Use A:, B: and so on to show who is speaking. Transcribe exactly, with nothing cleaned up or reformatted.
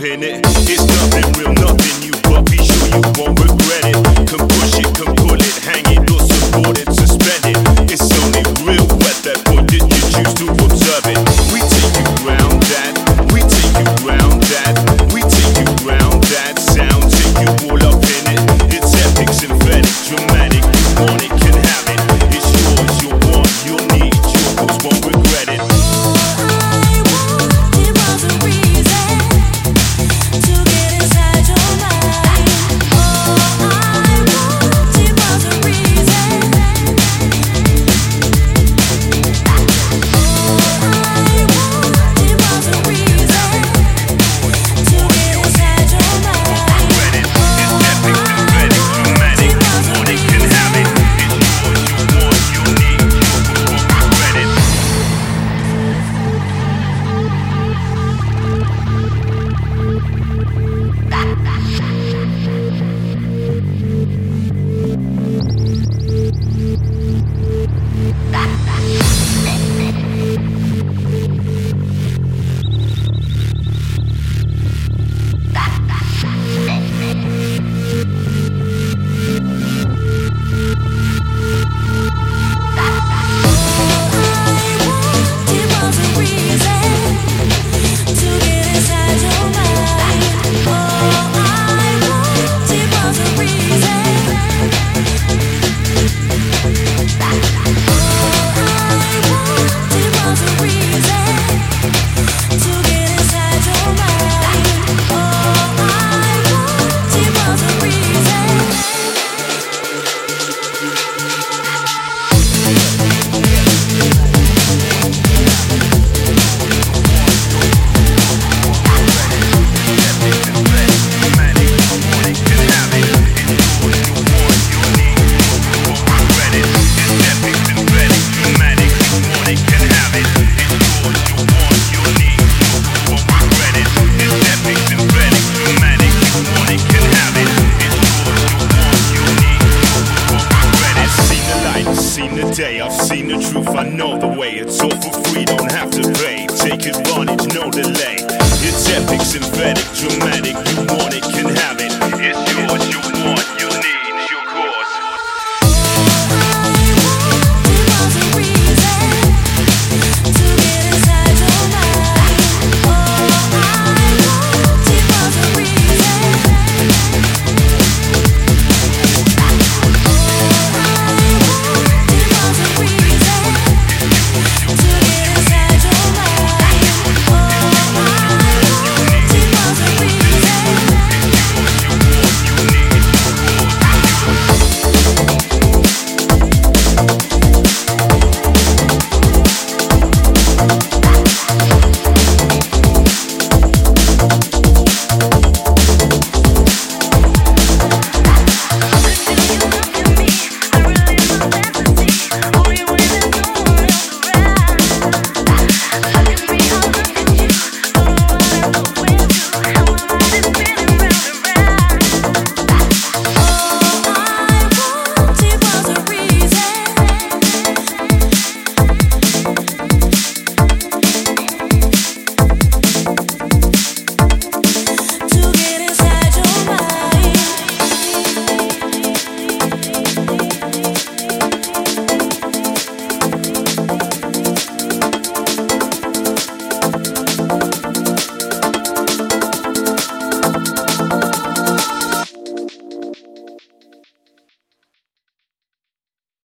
A: in it. It's nothing real, nothing you, but be sure you won't regret it. Can push it, can pull it, hang it, or support it, suspend it. It's only real wet that point that you choose to observe it. We take you round that, we take you round that, we take you round that sound, take you all up in it. It's epic, synthetic, dramatic. You want it, can have it. It's yours, you'll want, you'll need, yours, won't regret it. I've seen the truth, I know the way. It's all for free, don't have to pay. Take advantage, no delay. It's epic, synthetic, dramatic. You want it, can have it.